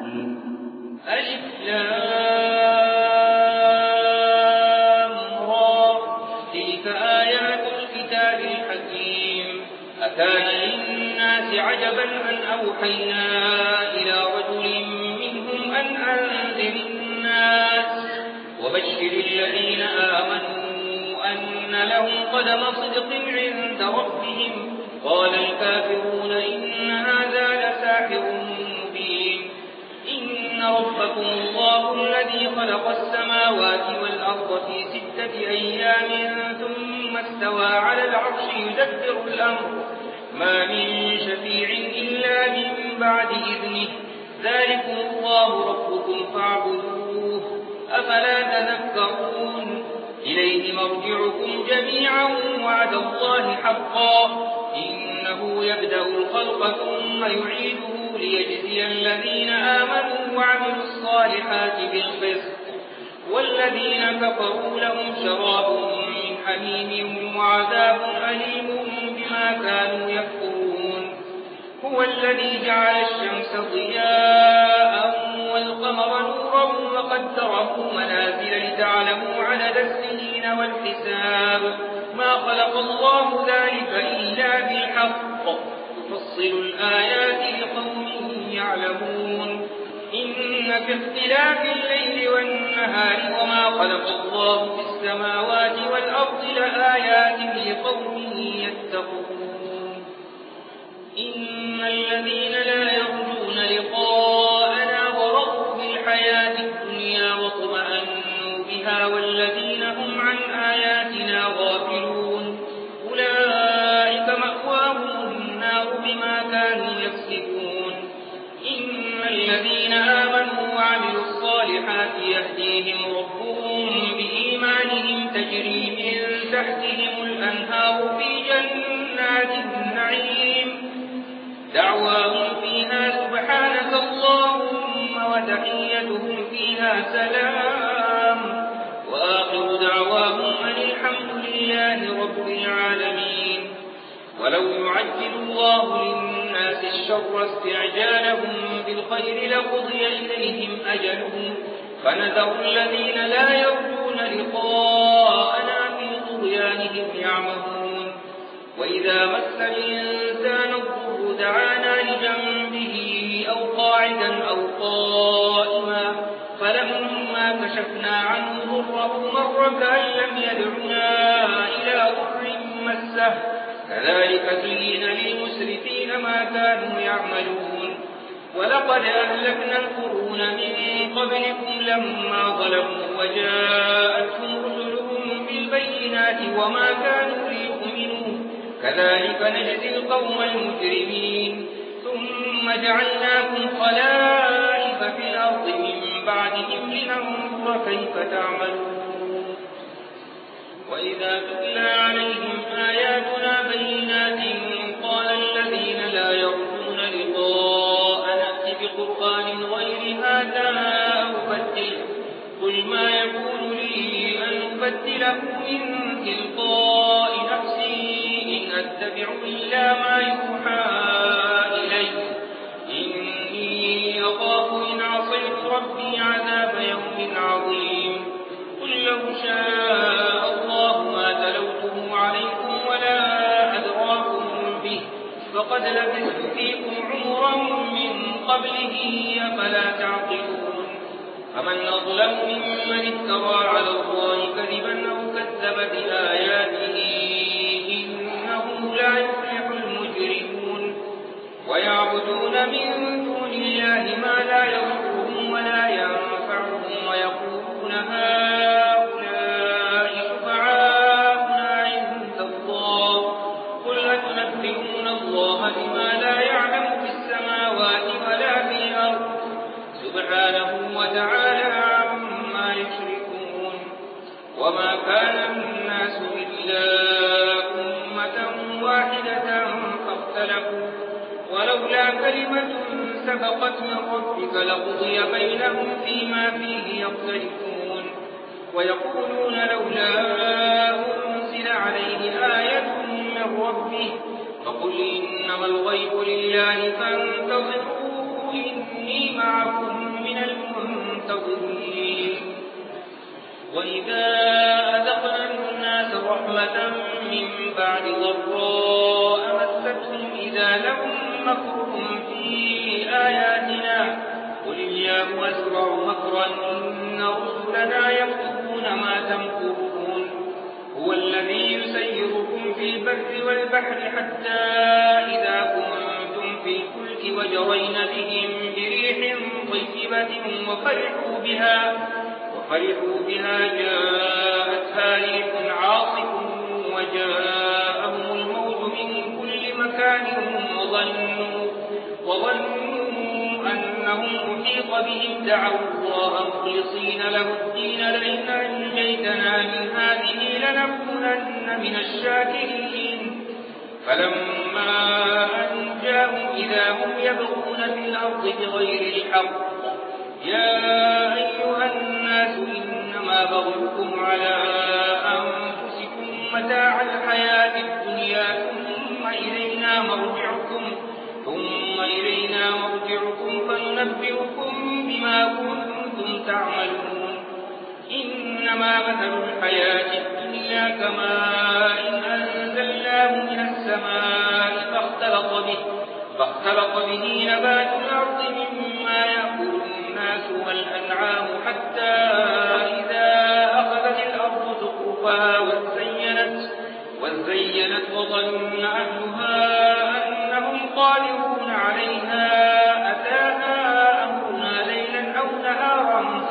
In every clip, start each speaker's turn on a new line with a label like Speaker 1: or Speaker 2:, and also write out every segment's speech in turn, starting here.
Speaker 1: ألف لام را تلك آيات الكتاب الحكيم أكان للناس عجبا أن أوحينا إلى رجل منهم أن أنذر الناس وبشر الذين آمنوا أن لهم قدم صدق عند ربهم قال الكافرون إن هذا لساحر مبين إن ربكم الله الذي خلق السماوات والأرض في 6 أيام ثم استوى على العرش يدبر الأمر ما من شفيع إلا من بعد إذنه ذلكم الله ربكم فاعبدوه أفلا تذكرون إليه مرجعكم جميعا وعد الله حقا إنه يبدأ الخلق ثم يعيده ليجزي الذين آمنوا وعملوا الصالحات بالقسط والذين كفروا لهم شراب من حميم وعذاب أليم بما كانوا يكفرون هو الذي جعل الشمس ضياء والقمر نورا وقدره منازل لتعلموا عدد السنين والحساب ما خلق الله ذلك إلا بالحق يفصل الآيات لقوم يعلمون إن في اختلاف الليل والنهار وما خلق الله في السماوات والأرض لآيات لقوم يتقون إن الذين لا يرجون لقاءنا ورضوا بالحياة الدنيا واطمأنوا بها والذين هم عن آياتنا غافلون أولئك مأواهم النار بما كانوا يكسبون إن الذين آمنوا وعملوا الصالحات يهديهم ربهم بإيمانهم تجري من تحتهم الأنهار في جنات النعيم دعواهم فيها سبحانك اللهم وتحيتهم فيها سلام وآخر دعواهم أن الحمد لله رب العالمين ولو يعجل الله للناس الشر استعجالهم بالخير لقضي إليهم أجلهم فنذر الذين لا يرجون لقاءنا في طغيانهم يعمهون وإذا مس الإنسان الضر دعانا لجنبه أو قاعدا أو قائما فلما كشفنا عنه ضره مر كأن لم يدعنا إلى ضر مسه كذلك زين للمسرفين ما كانوا يعملون ولقد أهلكنا القرون من قبلكم لما ظلموا وجاءتهم رسلهم بالبينات وما كانوا ليؤمنوا كذلك نجزي القوم المجرمين ثم جعلناكم خلائف في الأرض من بعدهم لننظر كيف تعملون وإذا تتلى عليهم آياتنا بينات قال الذين لا يرجون لقاءنا ائت بقرآن غير هذا أو بدله قل ما يكون لي أن أبدله من تلقاء نفسي إن أتبع إلا ما يوحى إلي إني أخاف إن عصيت ربي عذاب يوم عظيم قل لو شاء الله ما تلوته عليكم ولا أدراكم به فقد لبثت فيكم عمرا من قبله أفلا تعقلون فمن أظلم ممن افترى على الله كذبا أو كذب بآياته إنه لا يفلح المجرمون ويعبدون من دون الله ما لا يضرهم ولا ينفعهم ويقولون هؤلاء شفعاؤنا عند الله قل أتنبئون الله بما لا يعلم في السماوات ولا في الأرض سبحانه وتعالى عما يشركون وما كان الناس إلا أمة واحدة فاختلفوا ولولا كلمة سبقت من ربك لقضي بينهم فيما فيه يختلفون ويقولون لولا أنزل عليه آية من ربه فقل إنما الغيب لله فانتظروا إني معكم منتظرين وإذا أذقنا الناس رحمة من بعد ضراء مستهم إذا لهم مكر في آياتنا قل الله أسرع مكرا إن رسلنا يكتبون ما تمكرون هو الذي يسيركم في البر والبحر حتى إذا كنتم في الفلك وجرين بهم بريح طيبة وفرحوا بها جاءتها ريح عاصف وجاءهم الموت من كل مكان وظنوا أنهم أحيط بهم دعوا الله مخلصين له الدين لئن أنجيتنا من هذه لنكونن من الشاكرين فلما أنجاهم إذا هم يبغون في الأرض بغير الحق يا أيها الناس إنما بغيكم على أنفسكم متاع الحياة الدنيا ثم إلينا مرجعكم فننبئكم بما كنتم تعملون إنما مثل الحياة الدنيا كماء أنزلناه من السماء فاختلط به نبات الأرض مما يأكل الناس والأنعام حتى إذا أخذت الأرض زخرفها وزينت وظن أهلها أنهم قادرون عليها أتاها أمرنا ليلا أو نهارا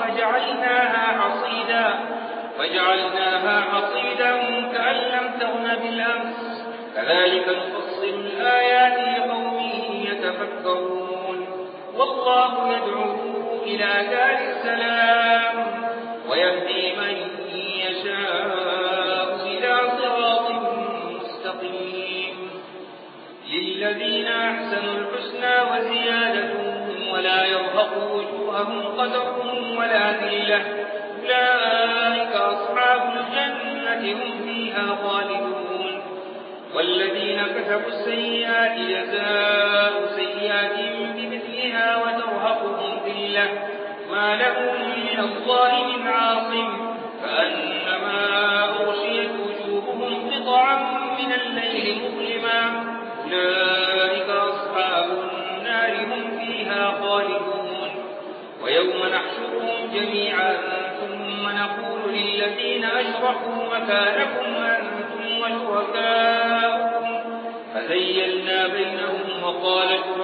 Speaker 1: فجعلناها حصيدا كأن لم تغن بالأمس كذلك نفصل الآيات لقوم يتفكرون والله يدعو إلى دار السلام ويهدي من يشاء إلى صراط مستقيم للذين أحسنوا الحسنى وزيادة ولا يرهق وجوههم قتر ولا ذلة أولئك أصحاب الجنة هم فيها خالدون والذين كسبوا السيئات جزاء سيئات بمثلها وترهقهم ذلة ما لهم من الله من عاصم كأنما أغشيت وجوههم قطعا من الليل مظلما أولئك أصحاب النار هم فيها خالدون ويوم نحشرهم جميعا ثم نقول للذين أشركوا مكانكم أنتم وشركاؤكم فزيلنا بينهم وقال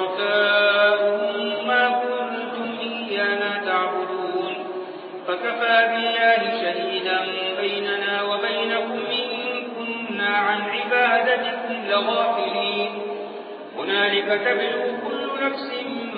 Speaker 1: شركاؤهم ما كنتم إيانا تعبدون فكفى بالله شهيدا بيننا وبينكم إن كنا عن عبادتكم لغافلين هنالك تبلو كل نفس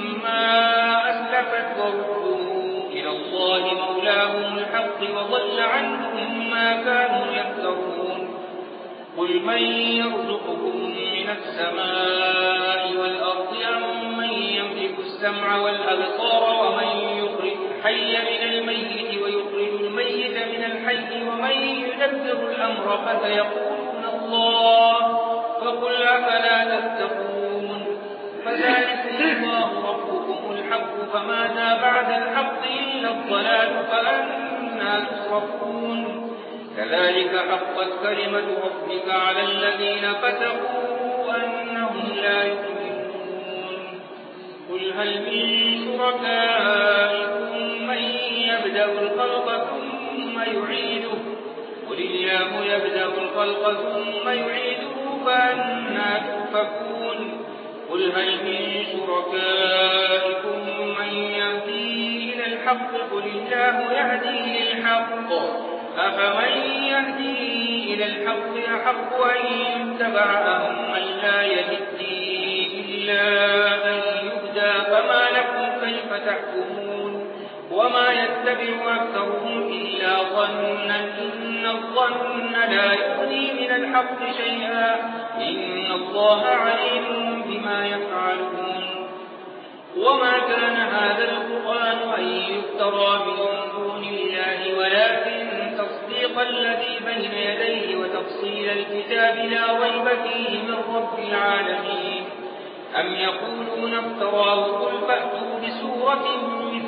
Speaker 1: ما أسلفت وردوا إلى الله مولاهم الحق وضل عنهم ما كانوا يفترون قل من يرزقكم من السماء والأرض أم من يملك السمع والأبصار ومن يخرج الحي من الميت ويخرج الميت من الحي ومن يدبر الأمر فسيقولون الله فقل أفلا تتقون فذلكم الله ربكم الحق فماذا بعد الحق إلا الضلال فأنى تصرفون كذلك حقت كلمة ربك على الذين فسقوا أنهم لا يؤمنون قل هل من شركائكم من يبدأ الخلق ثم يعيده قل الله يبدأ الخلق ثم يعيده فأنى تؤفكون قل هل من شركائكم من يهدي إلى الحق قل الله يهدي للحق أفمن يهدي إلى الحق أحق أن يتبع أم من لا يهدي إلا أن يهدى فما لكم كيف تحكمون وما يتبع أكثرهم إلا ظنا إن الظن لا يغني من الحق شيئا إن الله عليم بما يفعلون وما كان هذا القرآن أن يفترى من دون الله ولكن تصديق الذي بين يديه وتفصيل الكتاب لا ريب فيه من رب العالمين أم يقولون افتراه قل فأتوا بسورة مثله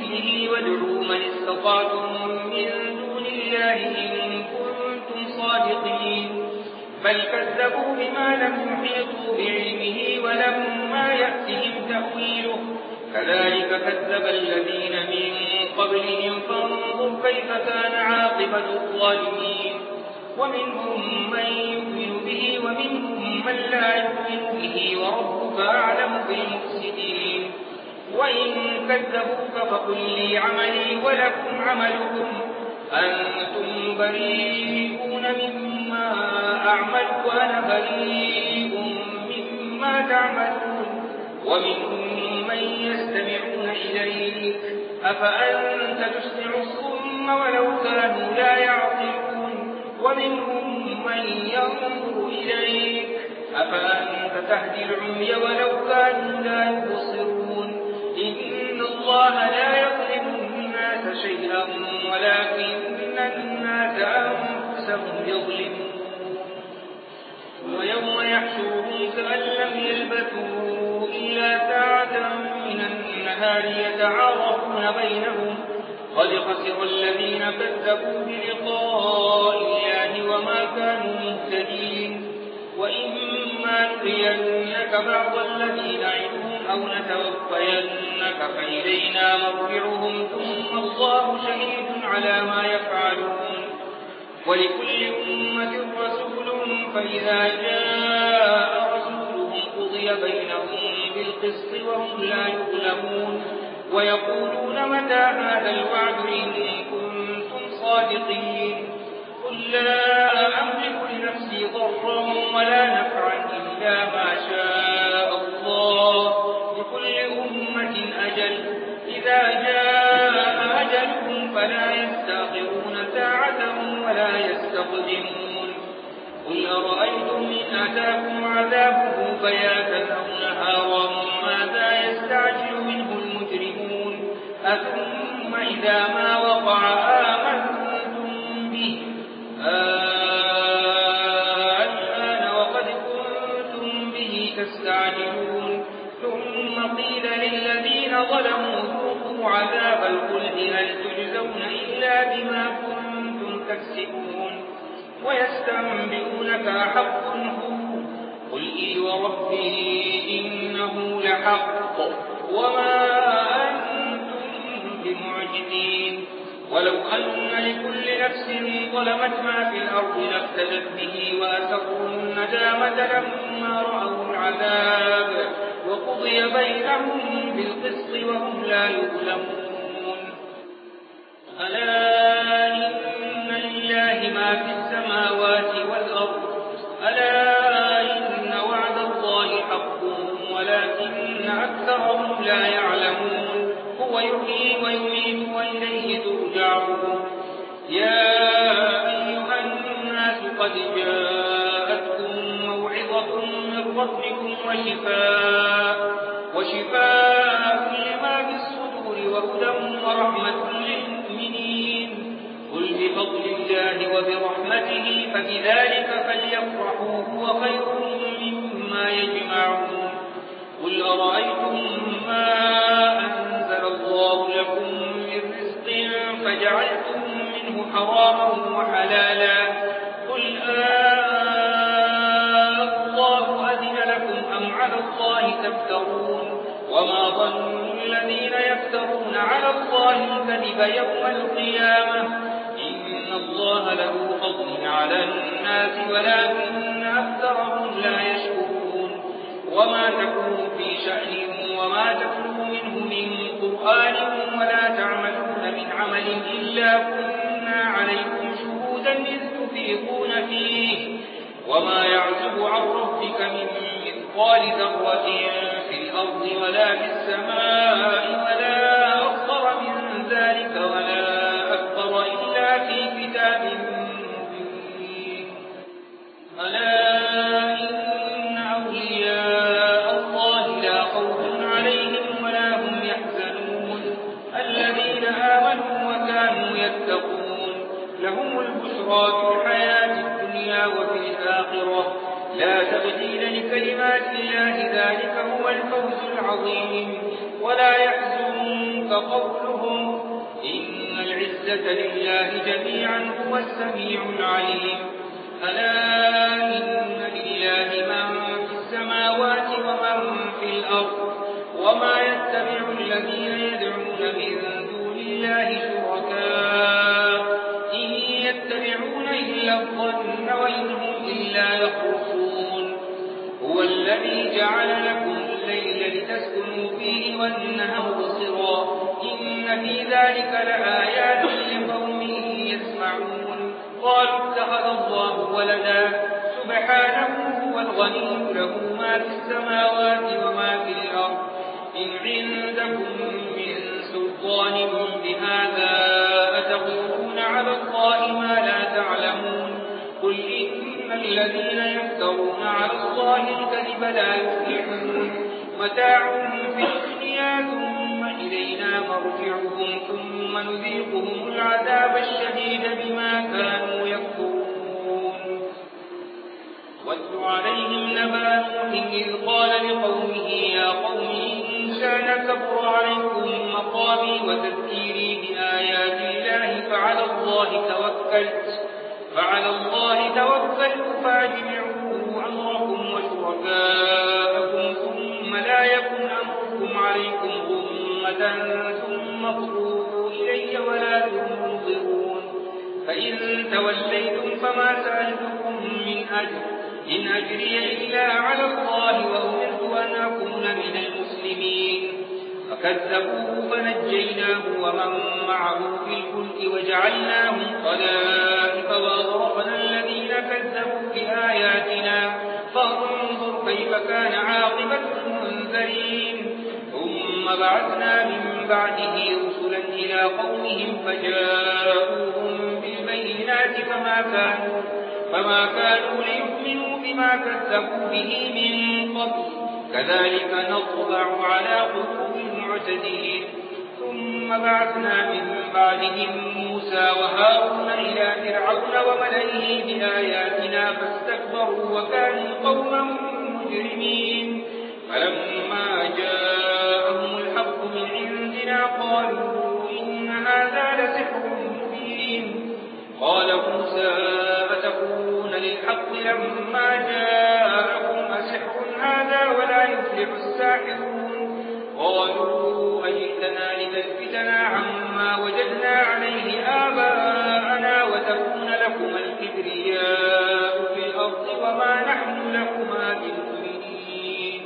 Speaker 1: سبيله وادعوا من استطعتم من دون الله إن كنتم صادقين بل كذبوا بما لم يحيطوا بعلمه ولما يأتهم تأويله كذلك كذب الذين من قبلهم فانظر كيف كان عاقبة الظالمين ومنهم من يؤمن به ومنهم من لا يؤمن به وربك أعلم بالمفسدين وإن كذبوك فقل لي عملي ولكم عملكم أنتم بريئون مما أعمل وأنا بريء مما تعملون ومنهم من يستمعون إليك أفأنت تسمع الصم ولو كانوا لا يعقلون ومنهم من ينظر إليك أفأنت تهدي العمي ولو كانوا لا يبصرون إن الله لا يظلم الناس شيئا ولكن الناس أنفسهم يظلمون ويوم يحشرهم كأن لم يلبثوا إلا ساعة من النهار يتعارفون بينهم قد خسر الذين كذبوا بلقاء الله وما كانوا مهتدين وإما نرينك بعض الذي نعدهم أو نتوفينك فإلينا مرجعهم ثم الله شهيد على ما يفعلون ولكل أمة رسول فإذا جاء رسولهم قضي بينهم بالقسط وهم لا يظلمون ويقولون متى هذا الوعد إن كنتم صادقين قل لا أملك لنفسي ضرا ولا نفعا إلا ما شاء الله لكل أمة أجل إذا جاء أجلهم فلا يستأخرون ساعة ولا يستقدمون قل أرأيتم إن أتاكم عذابه بياتا أو نهارا ماذا يستعجل منه المجرمون أثم إذا ما وقع آمنتم به الآن وقد كنتم به تستعجلون ثم قيل للذين ظلموا ذوقوا عذاب الخلد هل تجزون إلا بما كنتم تكسبون ويستنبئونك أحق هو قل إي وربي إنه لحق وما أنتم بمعجزين ولو أن لكل نفس ظلمت ما في الأرض لافتدت به وأسروا الندامة لما رأوا العذاب وقضي بينهم بالقسط وهم لا يظلمون ألا إن لله ما في السماوات والأرض ألا إن وعد الله حق ولكن أكثرهم لا يعلمون هو يحيي ويميت وإليه ترجعون يا أيها الناس قد جاءتكم موعظة من ربكم وشفاء لما في الصدور وهدى ورحمة للمؤمنين قل بفضل الله وبرحمته فبذلك فليفرحوا هو خير مما يجمعون قل أرأيتم ما أنزل الله لكم من رزق فجعلتم منه حراما وحلالا قل الله أذن لكم أم على الله تفترون وما ظن الذين يفترون على الله الكذب يوم القيامة إن الله له فضل على الناس ولكن أكثرهم لا يشكرون وما تكون في شأن وما تتلو منه من قرآن ولا تعملون من عمل إلا كنا عليكم شهودا إذ تفيضون فيه وما يعزب عن ربك من مثقال ذرة في الأرض ولا في السماء ولا أصغر من ذلك ولا أكبر إلا في كتاب مبين ألا إن أولياء الله لا خوف عليهم ولا هم يحزنون الذين آمنوا وكانوا يتقون لهم البشرى في الحياة الدنيا وفي الآخرة لا تبديل لكلمات الله ذلك هو الفوز العظيم ولا يحزنك قولهم إن العزة لله جميعا هو السميع العليم ألا إن لله من في السماوات ومن في الأرض وما يتبع الذين يدعون من دون الله شركاء إن يتبعون إلا الظن وإن هم إلا يخرصون هو الذي جعل لكم الليل لتسكنوا فيه والنهار مبصرا إن في ذلك لآيات لقوم يسمعون قالوا اتخذ الله ولدا سبحانه هو الغني له ما في السماوات وما في الأرض إن عندكم من سلطان بهذا أتقولون على الله ما لا تعلمون قل إن الذين يفترون على الله الكذب لا يفلحون متاع في الدنيا ثم إلينا مرجعهم ثم نذيقهم العذاب الشديد بما كانوا يكفرون واتل عليهم نبأ نوح إذ قال لقومه يا قوم إن كان كبر عليكم مقامي وتذكيري بآيات الله فعلى الله توكلت فأجمعوا أمركم وشركاءكم ثم لا يكن أمركم عليكم غمة ثم اقضوا إلي ولا تنظرون فإن توليتم فما سألتكم من أجر إن أجري إلا على الله وأمرت أن أكون من المسلمين فكذبوه فنجيناه ومن معه في الفلك وجعلناهم خلائف وأغرقنا الذين كذبوا بآياتنا فانظر كيف كان عاقبة المنذرين ثم بعثنا من بعده رسلا إلى قومهم فجاءوهم بالبينات فما كانوا ليؤمنوا بما كذبوا به من قبل كذلك نطبع على قلوب المعتدين ثم بعثنا من بعدهم موسى وهارون إلى فرعون وملئه بآياتنا فاستكبروا وكانوا قوما مجرمين فلما جاءهم الحق من عندنا قالوا إن هذا لسحر مبين قال موسى أتقولون للحق لما جاءكم أسحر هذا ولا يفلح الساحرون قالوا أجئتنا لتلفتنا عما وجدنا عليه آباءنا وتكون لكما الكبرياء في الأرض وما نحن لكما بمؤمنين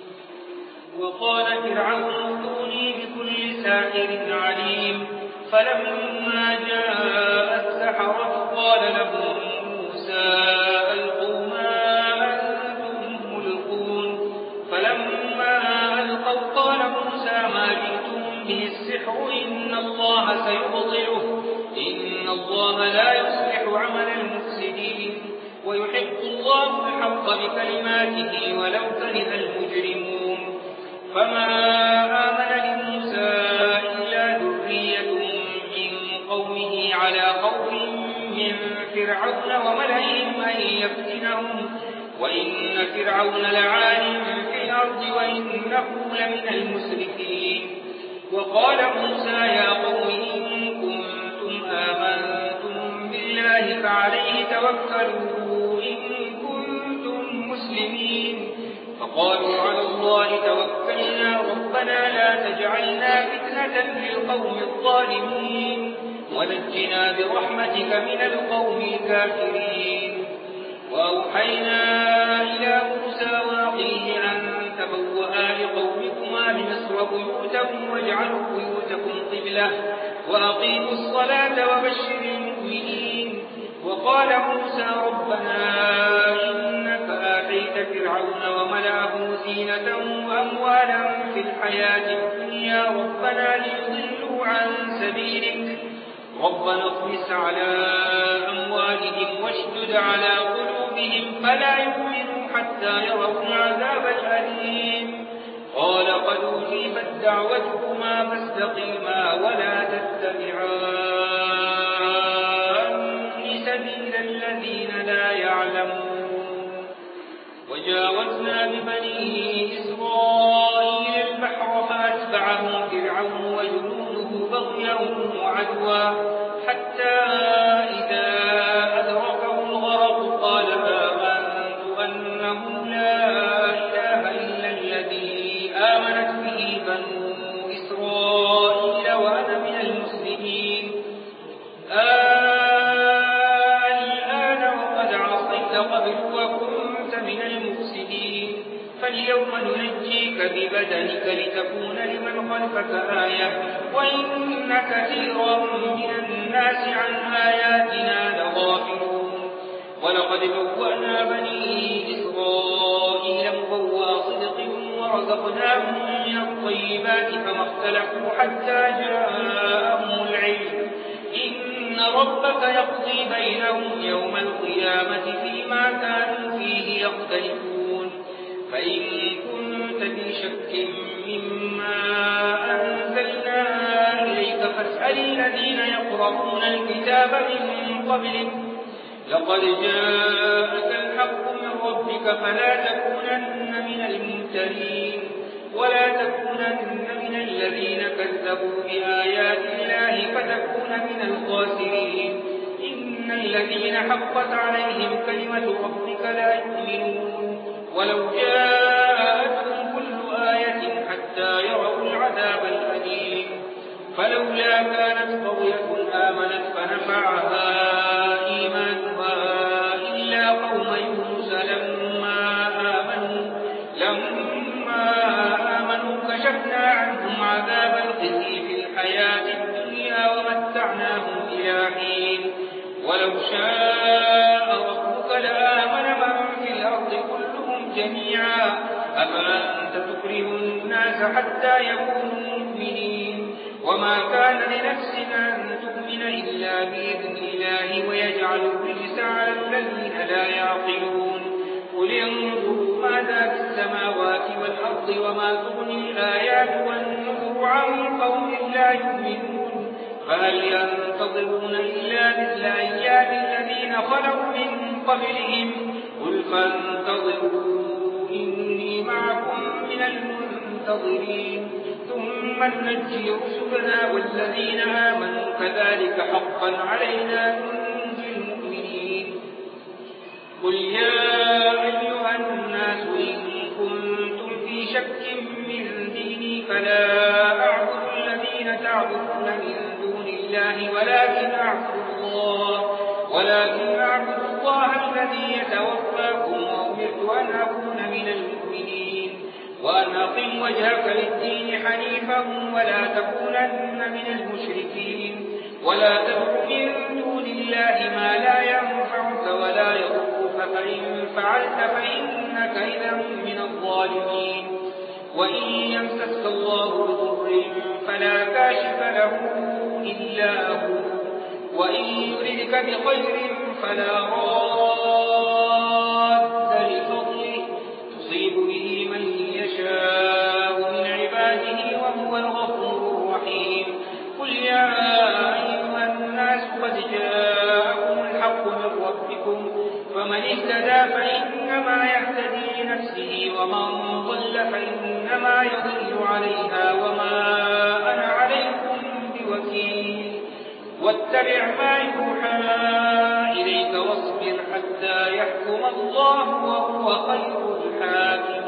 Speaker 1: وقال فرعون ائتوني بكل ساحر عليم فلما جاء السحرة قال لهم موسى ألقوا ما أنتم ملقون فلما ألقوا قال موسى ما جئتم به السحر إن الله سيبطله إن الله لا يصلح عمل المفسدين ويحق الله الحق بكلماته ولو كره المجرمون فما آمن لموسى إلا ذرية من قومه على خوف من فرعون وملئهم أن يفتنهم وإن فرعون لعال في الأرض وإنه لمن المسرفين وقال موسى يا قوم إن كنتم آمنتم بالله فعليه توكلوا إن كنتم مسلمين فقالوا على الله توكلنا ربنا لا تجعلنا فتنة للقوم الظالمين ونجنا برحمتك من القوم الكافرين وأوحينا إلى موسى وأخيه أن تبوأ لقومكما بمصر بيوتا واجعلوا بيوتكم قبلة وأقيموا الصلاة وبشر المؤمنين وقال موسى ربنا إنك آتيت فرعون وملأه زينة وأموالا في الحياة الدنيا ربنا ليضلوا عن سبيلك ربنا اطمس على أموالهم واشدد على قلوبهم فلا يؤمنوا حتى يروا العذاب الأليم قال قد أجيبت دعوتكما فاستقيما ولا تتبعان سبيل الذين لا يعلمون وجاوزنا ببني إسرائيل البحر فأتبعهم فرعون وجنوده قليلا وعدوا حتى إذا أدركه الغرق قال آمنت أنه لا إله إلا الذي آمنت به بنو إسرائيل وأنا من المسلمين الآن وقد عصيت قبل وكنت من المفسدين فاليوم ننجيك ببدنك لتكون لمن خلفك آية وإن كثيرا من الناس عن آياتنا لغافلون ولقد بوأنا بني إسرائيل مبوأ صدق ورزقناهم من الطيبات فما اختلفوا حتى جاءهم العلم إن ربك يقضي بينهم يوم القيامة فيما كانوا فيه يختلفون فإن كنت في شك مما أنزلنا إليك فاسأل الذين يقرؤون الكتاب من قبلك لقد جاءك الحق من ربك فلا تكونن من الممترين ولا تكونن من الذين كذبوا بآيات الله فتكون من الخاسرين إن الذين حقت عليهم كلمة ربك لا يؤمنون ولو جاءتهم كل آية حتى يروا العذاب الأليم فلولا كانت قرية آمنت فنفعها إيمانها إلا قوم يونس لما آمنوا كشفنا عنهم عذاب الخزي في الحياة الدنيا ومتعناهم إلى حين ولو شاء ربك لآمن من في الأرض كلهم جميعا أفأنت تكره الناس حتى يكونوا مؤمنين وما كان لنفس أن تؤمن إلا بإذن الله ويجعل الرجس على الذين لا يعقلون قل انظروا ماذا في السماوات والأرض وما تغني الآيات والنذر عن قوم لا يؤمنون فهل ينتظرون إلا مثل أيام الذين خلوا من قبلهم قل فانتظروا إني معكم من المنتظرين ثم ننجي رسلنا والذين آمنوا كذلك حقا علينا ننجي المؤمنين قل يا أيها الناس إن كنتم في شك من ديني فلا أعبد الذين تعبدون من دون الله ولكن أعبد الله الذي يتوفاكم وأمرت أن أكون من المؤمنين وأن أقم وجهك للدين حنيفا ولا تكونن من المشركين ولا تدع من دون الله ما لا ينفعك ولا يضرك فإن فعلت فإنك إذا من الظالمين وإن يمسسك الله بضر فلا كاشف له إلا هو وإن يردك بخير فلا راد لفضله تصيب به من يشاء من عباده وهو الغفور الرحيم قل يا أيها الناس قد جاءكم الحق من ربكم فمن اهتدى فإنما يهتدي لنفسه ومن ضل فإنما يضل عليها وما أنا عليكم بوكيل واتبع ما يوحى إليك واصبر حتى يحكم الله وهو خير الحاكمين